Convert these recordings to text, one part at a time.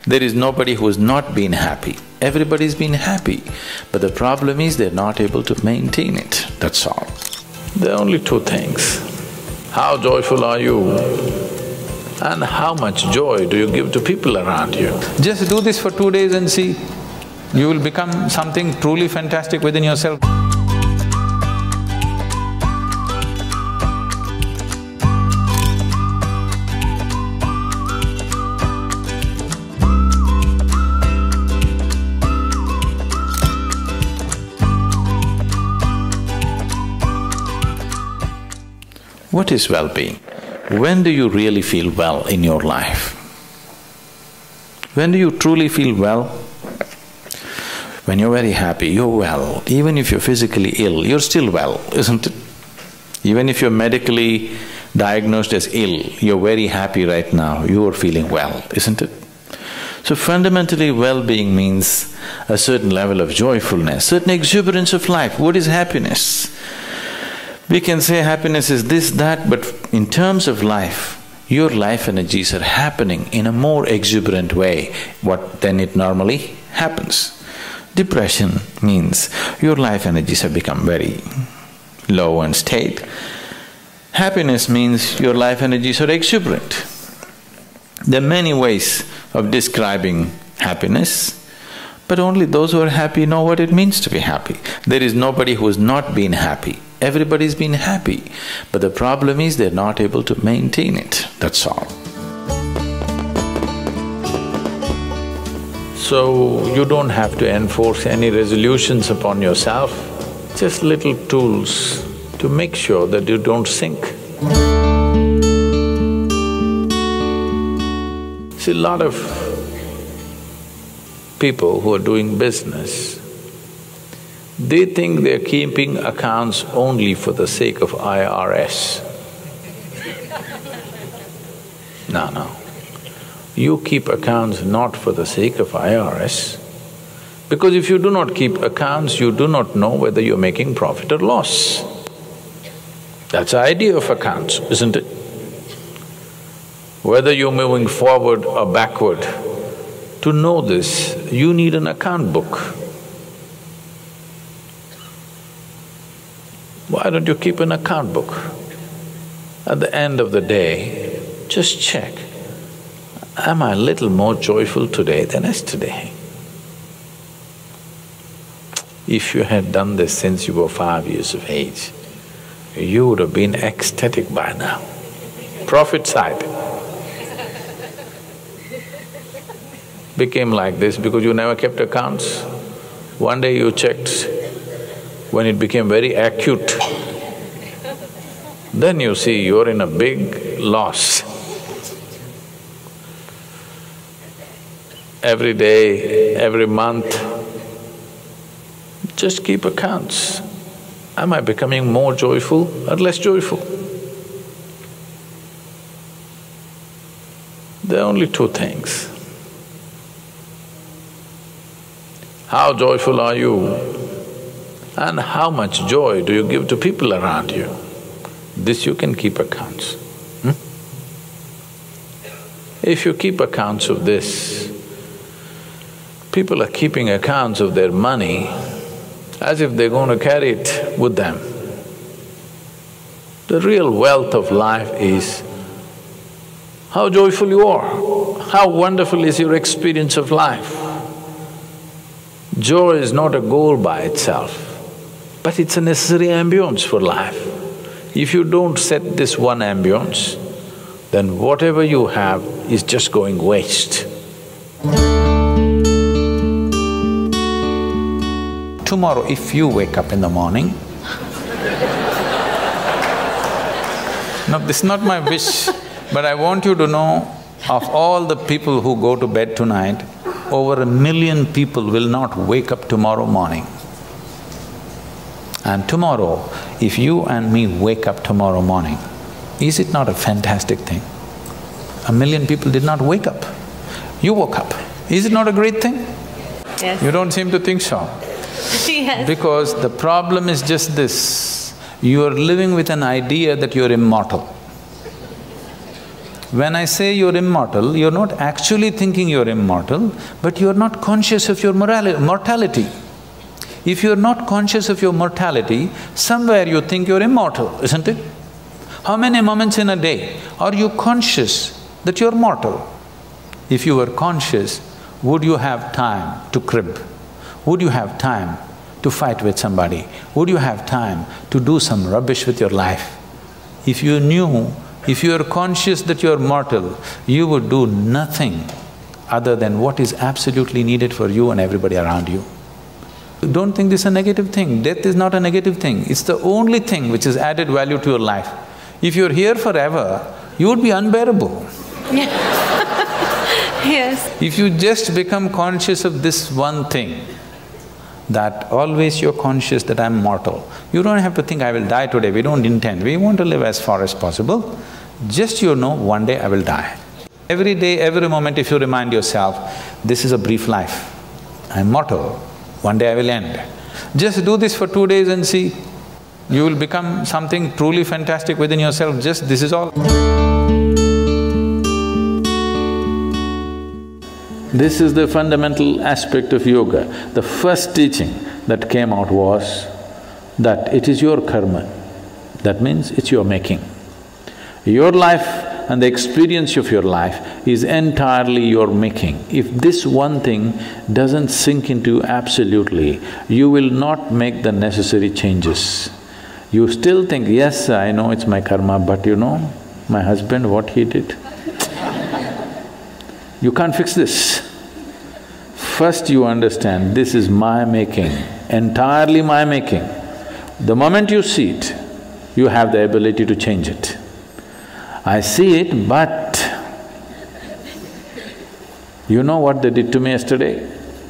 There is nobody who's not been happy. Everybody's been happy, but the problem is they're not able to maintain it, that's all. There are only two things. How joyful are you and how much joy do you give to people around you? Just do this for 2 days and see, you will become something truly fantastic within yourself. What is well-being? When do you really feel well in your life? When do you truly feel well? When you're very happy, you're well. Even if you're physically ill, you're still well, isn't it? Even if you're medically diagnosed as ill, you're very happy right now, you're feeling well, isn't it? So fundamentally, well-being means a certain level of joyfulness, certain exuberance of life. What is happiness? We can say happiness is this, that, but in terms of life, your life energies are happening in a more exuberant way than it normally happens. Depression means your life energies have become very low and state. Happiness means your life energies are exuberant. There are many ways of describing happiness, but only those who are happy know what it means to be happy. There is nobody who's not been happy. Everybody's been happy, but the problem is they're not able to maintain it, that's all. So, you don't have to enforce any resolutions upon yourself, just little tools to make sure that you don't sink. See, a lot of people who are doing business, they think they're keeping accounts only for the sake of IRS. No. You keep accounts not for the sake of IRS, because if you do not keep accounts, you do not know whether you're making profit or loss. That's the idea of accounts, isn't it? Whether you're moving forward or backward, to know this, you need an account book. Why don't you keep an account book? At the end of the day, just check, am I a little more joyful today than yesterday? If you had done this since you were 5 years of age, you would have been ecstatic by now. Profit side became like this because you never kept accounts. One day you checked, when it became very acute, then you see you're in a big loss. Every day, every month, just keep accounts. Am I becoming more joyful or less joyful? There are only two things. How joyful are you? And how much joy do you give to people around you? This you can keep accounts. If you keep accounts of this, people are keeping accounts of their money as if they're going to carry it with them. The real wealth of life is how joyful you are, how wonderful is your experience of life. Joy is not a goal by itself, but it's a necessary ambience for life. If you don't set this one ambience, then whatever you have is just going waste. Tomorrow, if you wake up in the morning… No, this is not my wish, but I want you to know, of all the people who go to bed tonight, over 1 million people will not wake up tomorrow morning. And tomorrow, if you and me wake up tomorrow morning, is it not a fantastic thing? 1 million people did not wake up. You woke up. Is it not a great thing? Yes. You don't seem to think so. Yes. Because the problem is just this, you are living with an idea that you're immortal. When I say you're immortal, you're not actually thinking you're immortal, but you're not conscious of your mortality. If you're not conscious of your mortality, somewhere you think you're immortal, isn't it? How many moments in a day are you conscious that you're mortal? If you were conscious, would you have time to crib? Would you have time to fight with somebody? Would you have time to do some rubbish with your life? If you knew, if you are conscious that you are mortal, you would do nothing other than what is absolutely needed for you and everybody around you. Don't think this is a negative thing. Death is not a negative thing. It's the only thing which has added value to your life. If you're here forever, you would be unbearable. Yes. If you just become conscious of this one thing, that always you're conscious that I'm mortal. You don't have to think, I will die today, we don't intend, we want to live as far as possible. Just you know, one day I will die. Every day, every moment if you remind yourself, this is a brief life, I'm mortal, one day I will end. Just do this for 2 days and see, you will become something truly fantastic within yourself, just this is all. This is the fundamental aspect of yoga. The first teaching that came out was that it is your karma. That means it's your making. Your life and the experience of your life is entirely your making. If this one thing doesn't sink into you absolutely, you will not make the necessary changes. You still think, yes, I know it's my karma, but you know, my husband, what he did, you can't fix this. First you understand, this is my making, entirely my making. The moment you see it, you have the ability to change it. I see it, but you know what they did to me yesterday?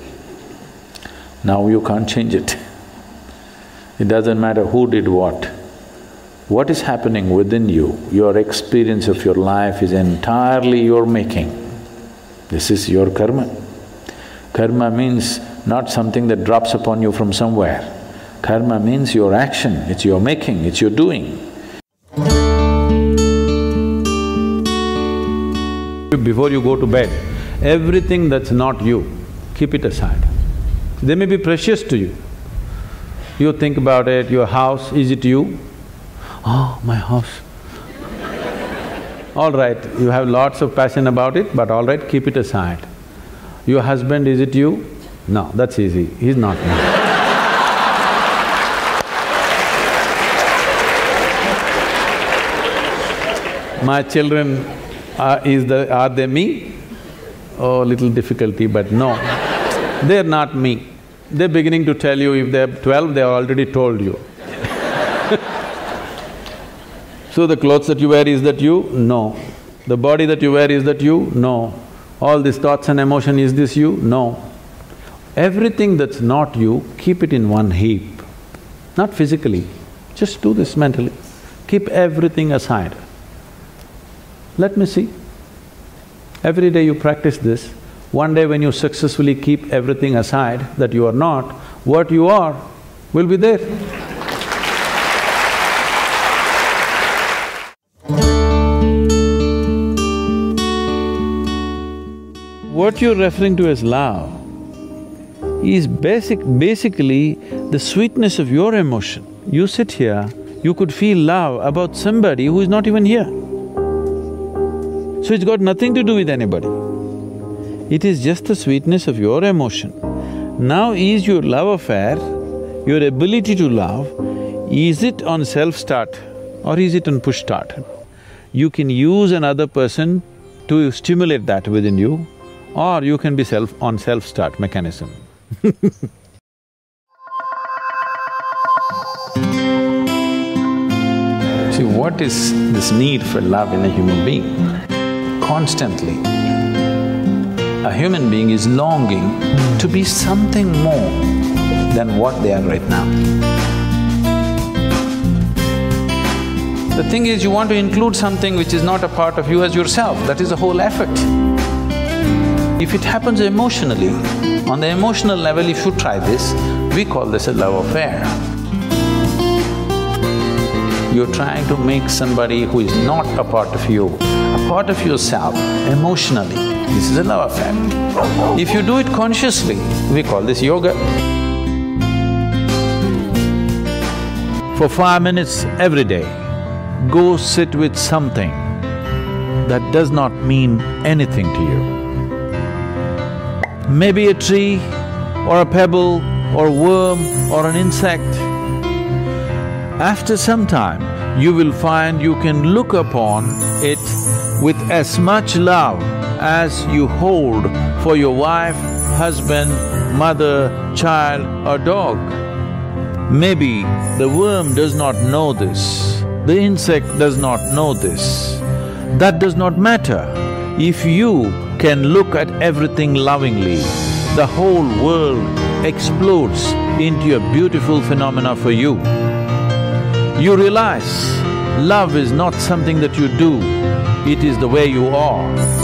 Now you can't change it. It doesn't matter who did what. What is happening within you, your experience of your life is entirely your making. This is your karma. Karma means not something that drops upon you from somewhere. Karma means your action, it's your making, it's your doing. Before you go to bed, everything that's not you, keep it aside. They may be precious to you. You think about it, your house, is it you? Oh, my house. All right, you have lots of passion about it, but all right, keep it aside. Your husband, is it you? No, that's easy, he's not me. My children, are they me? Oh, little difficulty, but no, they're not me. They're beginning to tell you, if they're 12, they already told you. So the clothes that you wear, is that you? No. The body that you wear, is that you? No. All these thoughts and emotion, is this you? No. Everything that's not you, keep it in one heap. Not physically, just do this mentally. Keep everything aside. Let me see. Every day you practice this, one day when you successfully keep everything aside that you are not, what you are will be there. What you're referring to as love is basically the sweetness of your emotion. You sit here, you could feel love about somebody who is not even here. So it's got nothing to do with anybody. It is just the sweetness of your emotion. Now is your love affair, your ability to love, is it on self-start or is it on push-start? You can use another person to stimulate that within you, or you can be on self-start mechanism. See, what is this need for love in a human being? Constantly, a human being is longing to be something more than what they are right now. The thing is, you want to include something which is not a part of you as yourself, that is the whole effort. If it happens emotionally, on the emotional level, if you try this, we call this a love affair. You're trying to make somebody who is not a part of you, a part of yourself emotionally, this is a love affair. If you do it consciously, we call this yoga. For 5 minutes every day, go sit with something that does not mean anything to you. Maybe a tree, or a pebble, or a worm, or an insect. After some time, you will find you can look upon it with as much love as you hold for your wife, husband, mother, child or dog. Maybe the worm does not know this, the insect does not know this. That does not matter. If you can look at everything lovingly, the whole world explodes into a beautiful phenomena for you. You realize love is not something that you do, it is the way you are.